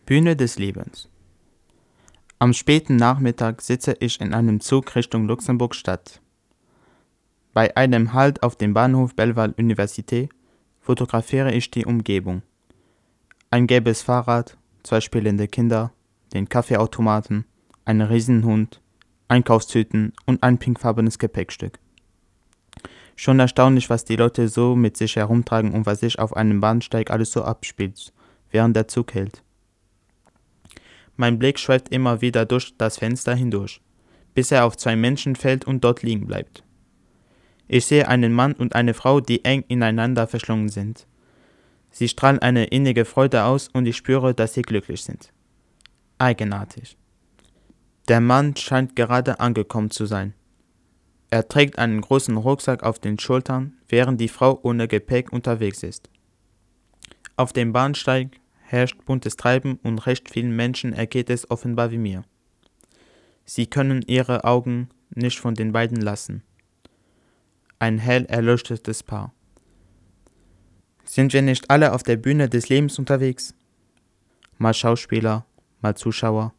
Bühne des Lebens. Am späten Nachmittag sitze ich in einem Zug Richtung Luxemburg-Stadt. Bei einem Halt auf dem Bahnhof Bellewaerde Université fotografiere ich die Umgebung. Ein gelbes Fahrrad, 2 spielende Kinder, den Kaffeeautomaten, einen Riesenhund, Einkaufstüten und ein pinkfarbenes Gepäckstück. Schon erstaunlich, was die Leute so mit sich herumtragen und was sich auf einem Bahnsteig alles so abspielt, während der Zug hält. Mein Blick schweift immer wieder durch das Fenster hindurch, bis er auf 2 Menschen fällt und dort liegen bleibt. Ich sehe einen Mann und eine Frau, die eng ineinander verschlungen sind. Sie strahlen eine innige Freude aus und ich spüre, dass sie glücklich sind. Eigenartig. Der Mann scheint gerade angekommen zu sein. Er trägt einen großen Rucksack auf den Schultern, während die Frau ohne Gepäck unterwegs ist. Auf dem Bahnsteig herrscht buntes Treiben und recht vielen Menschen ergeht es offenbar wie mir. Sie können ihre Augen nicht von den beiden lassen. Ein hell erleuchtetes Paar. Sind wir nicht alle auf der Bühne des Lebens unterwegs? Mal Schauspieler, mal Zuschauer,